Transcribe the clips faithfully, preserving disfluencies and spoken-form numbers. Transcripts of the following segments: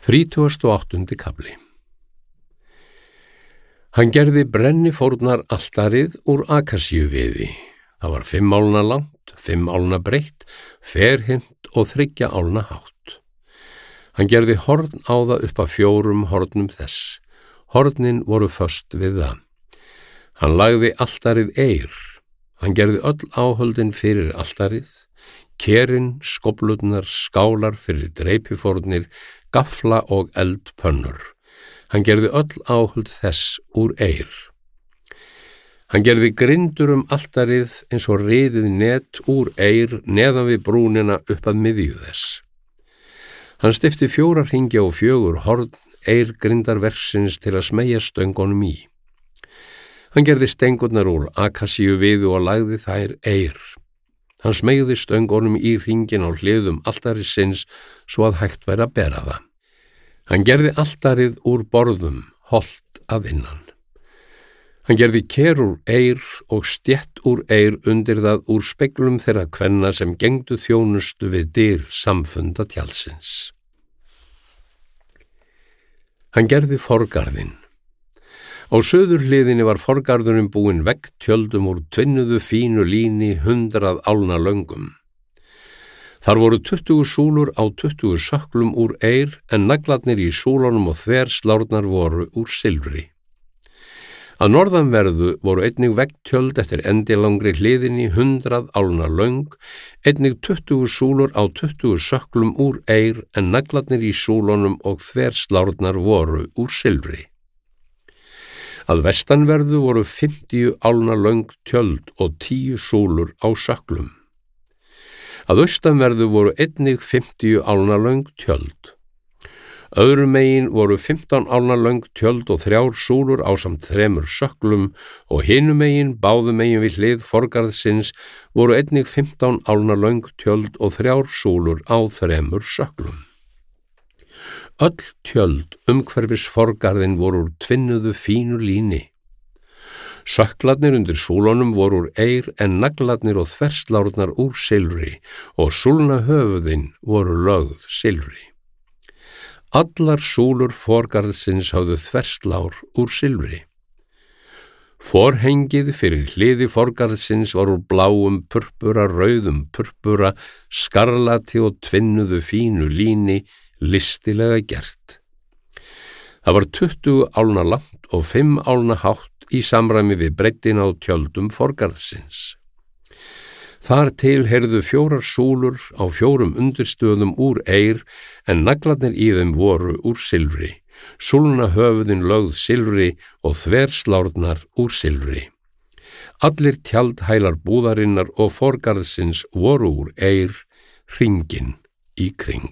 Þrítugasti og áttundi kafli. Hann gerði brennifórnar altarið úr akasíuviði. Það var fimm álna langt, fimm álna breitt, ferhyrnt og þriggja álna hátt. Hann gerði horn á það upp að fjórum hornum þess. Hornin voru föst við það. Hann lagði altarið eir. Hann gerði öll áhöldin fyrir altarið, kerin, skóflurnar, skálar fyrir dreipifórnir, gafla og eldpönnur. Hann gerði öll áhöld þess úr eir. Hann gerði grindur um altarið eins og riðið net úr eir neðan við brúnina upp að miðju þess. Hann stifti fjóra hringja og fjögur horn eir grindarverksins til að smeygja stöngunum í. Hann gerði stengurnar úr akasíuviði og lagði þær eir. Hann smeygði stöngunum í hringin á hliðum altarisins svo að hægt væri að bera það. Hann gerði altarið úr borðum, holt að innan. Hann gerði ker úr eir og stétt úr eir undir það úr speglum þeirra kvenna sem gengdu þjónustu við dyr samfunda tjaldsins. Hann gerði forgarðinn. Á suðurhliðinni var forgarðurinn búinn veggtjöldum úr tvinnuðu fínu líni hundrað álna löngum. Þar voru tuttugu súlur á tuttugu sökklum úr eir en naglarnir í súlunum og þverslárnar voru úr silfri. Að norðanverðu voru einnig veggtjöld eftir endilangri hliðinni hundrað álna löng, einnig tuttugu súlur á tuttugu sökklum úr eir en naglarnir í súlunum og þverslárnar voru úr silfri. Að vestanverðu voru fimmtíu álna löng tjöld og tíu súlur á sökklum. Að austanverðu voru einnig fimmtíu álna löng tjöld. Öðru megin voru fimmtán álna löng tjöld og þrjár súlur ásamt þremur sökklum og hinu megin, báðu megin við hlið forgarðsins, voru einnig fimmtán álna löng tjöld og þrjár súlur á þremur sökklum. Öll tjöld umhverfis forgarðin voru úr tvinnuðu fínu líni. Sökklarnir undir súlunum voru úr eir en naglarnir og þverslárnar úr silfri og súlna höfuðin voru lögð silfri. Allar súlur forgarðsins höfðu þverslár úr silfri. Forhengið fyrir hliði forgarðsins var úr bláum purpura, rauðum purpura, skarlati og tvinnuðu fínu líni, listilega gert. Það var tuttugu álna langt og fimm álna hátt í samræmi við breiddina á tjöldum forgarðsins. Þar til heyrðu fjórar súlur á fjórum undirstöðum úr eir en naglarnir í þeim voru úr silfri, súlna höfuðin lögð silfri og þverslárnar úr silfri. Allir tjaldhælar búðarinnar og forgarðsins voru úr eir, hringinn í kring.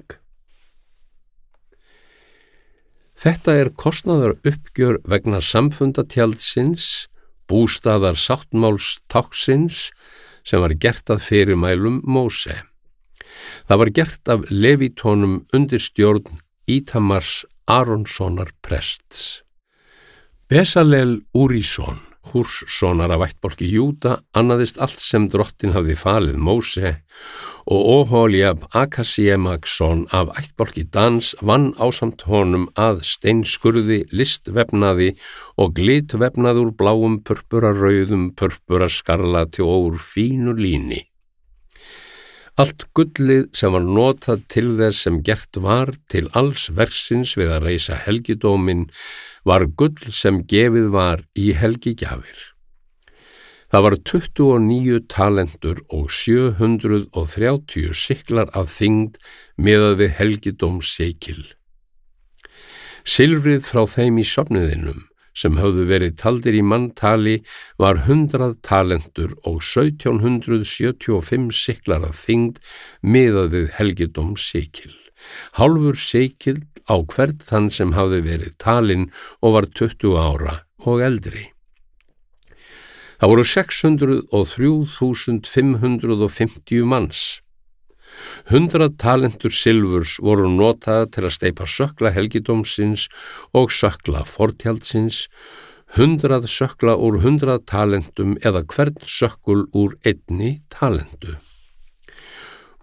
Þetta er kostnaðar uppgjör vegna samfundatjaldsins, bústaðar sáttmáls táknsins, sem var gert að fyrirmælum Móse. Það var gert af levítónum undir stjórn Ítamars Aronssonar prests. Besalel Úrísson, Húrssonar af ættbálki Júda, annaðist allt sem drottin hafði falið Móse og Óhóliab Akasiemaksson af ættbálki Dans vann ásamt honum að steinskurði, listvefnaði og glitvefnaði úr bláum purpura, rauðum purpura, skarlati og úr fínu líni. Allt gullið sem var notað til þess sem gert var til alls verksins við að reisa helgidóminn var gull sem gefið var í helgigjafir. Það var tuttugu og níu talentur og sjö hundruð og þrjátíu siklar af þyngd miðað við helgidómssekil. Silfrið frá þeim í söfnuðinum, sem höfðu verið taldir í manntali, var hundrað talentur og sautján hundruð sjötíu og fimm siklar af þyngd miðað við helgidómssekil. Hálfur sekil á hvern þann sem hafði verið talinn og var tuttugu ára og eldri. Það voru sex hundruð og þrjú þúsund fimm hundruð og fimmtíu manns. Hundrað talentur silfurs voru notaðar til að steypa sökkla helgidómsins og sökkla fortjaldsins, hundrað sökkla úr hundrað talentum eða hvern sökkul úr einni talentu.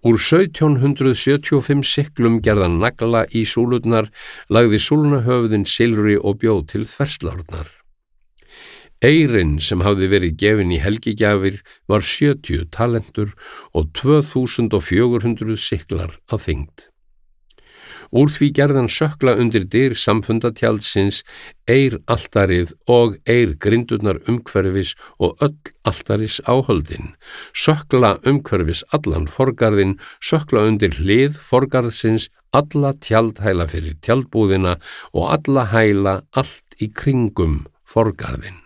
Úr sautján hundrað sjötíu og fimm siklum gerðan nagla í súlurnar, lagði súlnahöfðin silfri og bjó til þverslárnar. Eyrinn sem hafði verið gefin í helgigjafir var sjötíu talentur og tvö þúsund og fjögur hundruð siklar að þyngd. Úr því gerðan sökla undir dyr samfundatjaldsins, eyr altarið og eyr grindurnar umhverfis og öll altaris áhöldin, sökla umhverfis allan forgarðin, sökla undir hlið forgarðsins, alla tjaldhæla fyrir tjaldbúðina og alla hæla allt í kringum forgarðin.